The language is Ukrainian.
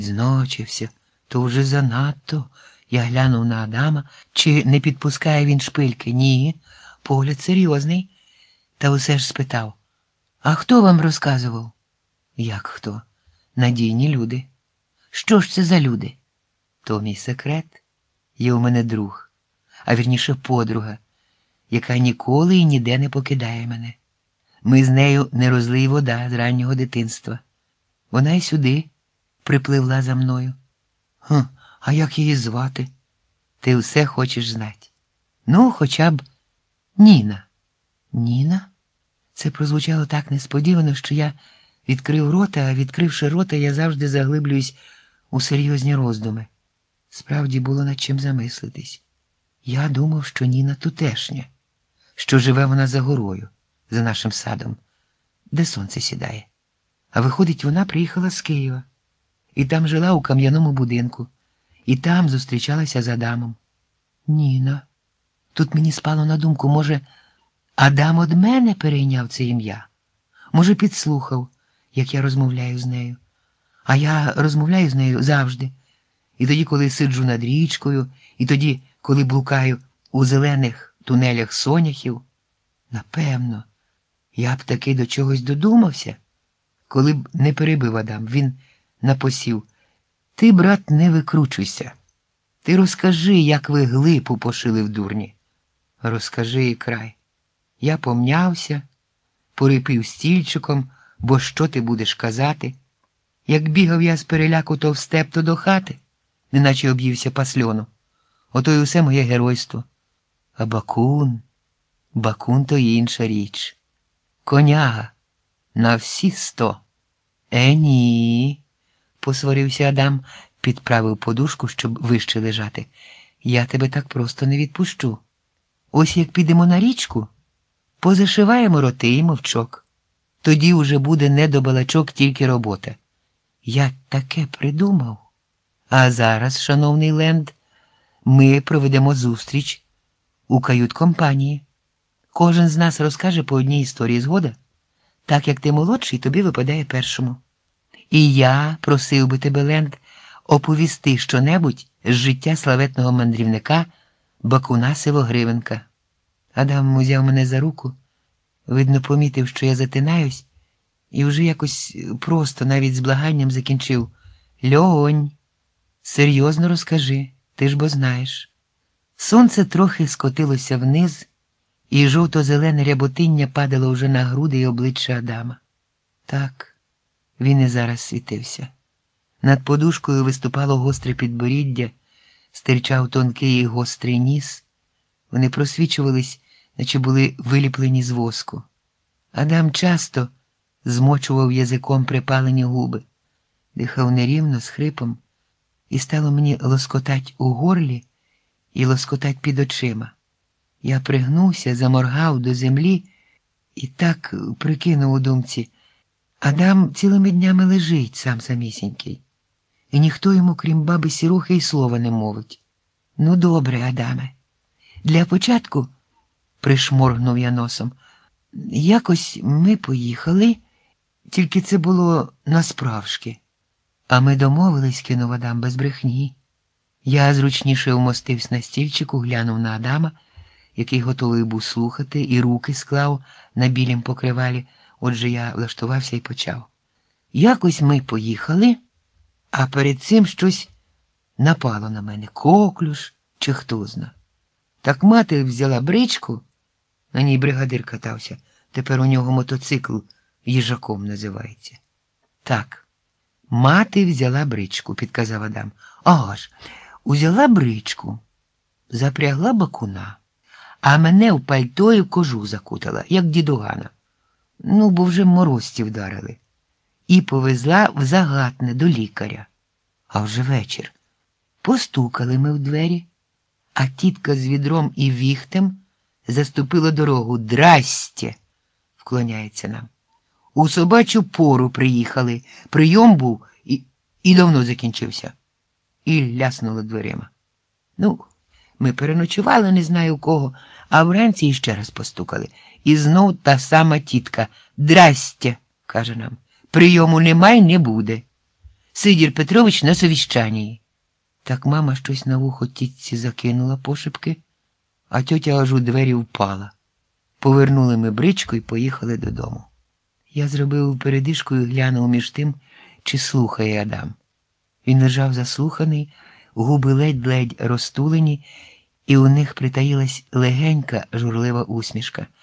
Зночився, то вже занадто. Я глянув на Адама, чи не підпускає він шпильки. Ні, погляд серйозний. Та усе ж спитав: а хто вам розказував? Як хто? Надійні люди. Що ж це за люди? То мій секрет. Є у мене друг, а вірніше подруга, яка ніколи і ніде не покидає мене. Ми з нею не розлий вода з раннього дитинства. Вона й сюди припливла за мною. А як її звати? Ти все хочеш знати. Ну, хоча б Ніна. Ніна? Це прозвучало так несподівано, що я відкрив рота, а відкривши рота, я завжди заглиблююсь у серйозні роздуми. Справді було над чим замислитись. Я думав, що Ніна тутешня, що живе вона за горою, за нашим садом, де сонце сідає. А виходить, вона приїхала з Києва. І там жила у кам'яному будинку. І там зустрічалася з Адамом. Ніна. Тут мені спало на думку, може, Адам од мене перейняв це ім'я? Може, підслухав, як я розмовляю з нею? А я розмовляю з нею завжди. І тоді, коли сиджу над річкою, і тоді, коли блукаю у зелених тунелях соняхів. Напевно, я б таки до чогось додумався, коли б не перебив Адам. Він напосів: ти, брат, не викручуйся. Ти розкажи, як ви глипу пошили в дурні. Розкажи і край. Я помнявся, порипів стільчиком, бо що ти будеш казати? Як бігав я з переляку то в степ, то до хати, неначе об'ївся пасльону. Ото й усе моє геройство. А Бакун то інша річ. Коняга на всі 100. Ні, посварився Адам, підправив подушку, щоб вище лежати. Я тебе так просто не відпущу. Ось як підемо на річку, позашиваємо роти і мовчок. Тоді уже буде не до балачок, тільки робота. Я таке придумав. А зараз, шановний Ленд, ми проведемо зустріч у кают-компанії. Кожен з нас розкаже по одній історії, згода? Так як ти молодший, тобі випадає першому. І я просив би тебе, Ленд, оповісти щонебудь з життя славетного мандрівника Бакуна Сивогривенка. Адам узяв мене за руку, видно, помітив, що я затинаюсь, і вже якось просто, навіть з благанням закінчив: Льонь, серйозно розкажи, ти ж бо знаєш. Сонце трохи скотилося вниз, і жовто-зелене ряботиння падало вже на груди й обличчя Адама. Так, він і зараз світився. Над подушкою виступало гостре підборіддя, стирчав тонкий і гострий ніс. Вони просвічувались, наче були виліплені з воску. Адам часто змочував язиком припалені губи, дихав нерівно, з хрипом, і стало мені лоскотать у горлі і лоскотать під очима. Я пригнувся, заморгав до землі і так прикинув у думці: Адам цілими днями лежить сам самісінький, і ніхто йому, крім баби Сірухи, й слова не мовить. Ну, добре, Адаме. Для початку, пришморгнув я носом, якось ми поїхали, тільки це було насправжки. А ми домовились, кинув Адам, без брехні. Я зручніше вмостився на стільчику, глянув на Адама, який готовий був слухати, і руки склав на білім покривалі. Отже, я влаштувався і почав. Якось ми поїхали, а перед цим щось напало на мене. Коклюш чи хто зна. Так мати взяла бричку, на ній бригадир катався, тепер у нього мотоцикл їжаком називається. Так, мати взяла бричку, підказав Адам. Ага ж, узяла бричку, запрягла Бакуна, а мене в пальто і в кожух закутала, як дідугана. Ну, бо вже морозці вдарили. І повезла в Загатне до лікаря. А вже вечір. Постукали ми в двері, а тітка з відром і віхтем заступила дорогу. Драстє, вклоняється нам. У собачу пору приїхали. Прийом був і давно закінчився. І ляснула дверима. Ну, ми переночували не знаю у кого, а вранці іще раз постукали. І знов та сама тітка. Драстє, каже нам. Прийому нема й не буде. Сидір Петрович на совіщанні. Так мама щось на вухо тітці закинула пошепки, а тьотя аж у двері впала. Повернули ми бричку і поїхали додому. Я зробив передишку і глянув між тим, чи слухає Адам. Він лежав заслуханий, губи ледь-ледь розтулені, і у них притаїлась легенька журлива усмішка.